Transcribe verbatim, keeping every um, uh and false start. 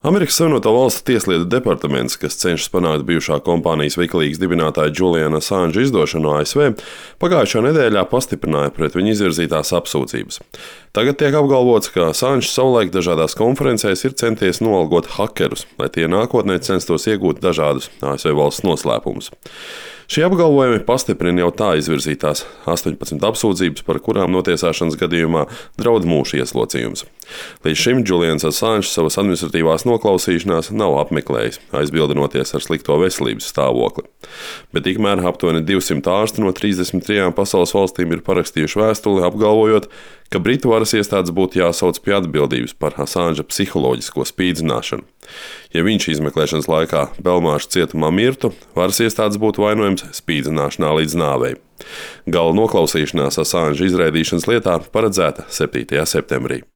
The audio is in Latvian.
Amerikas Savienoto Valstu tieslietu departaments, kas cenšas panākt bijušā kompānijas Wikileaks dibinātāja Juliana Assange izdošanu no A S V, pagājušā nedēļā pastiprināja pret viņu izvirzītās apsūdzības. Tagad tiek apgalvots, ka Assange savulaik dažādās konferencēs ir centies noalgot hakerus, lai tie nākotnē censtos iegūt dažādus A S V valsts noslēpumus. Šie apgalvojumi pastiprina jau tā izvirzītās astoņpadsmit apsūdzības, par kurām notiesāšanas gadījumā draud mūža ieslodzījums. Līdz šim Julians Assange savas administratīvās noklausīšanās nav apmeklējis, aizbildinoties ar slikto veselības stāvokli. Bet tikmēr aptuveni divsimt ārsti no trīsdesmit trijām pasaules valstīm ir parakstījuši vēstuli, apgalvojot, ka Britu varas iestādes būtu jāsauc pie atbildības par Assange psiholoģisko spīdzināšanu. Ja viņš izmeklēšanas laikā Belmārša cietumā mirtu, varas iestādes būtu vainojams spīdzināšanā līdz nāvei. Gala noklausīšanās Assange izraidīšanas lietā paredzēta septītajā septembrī.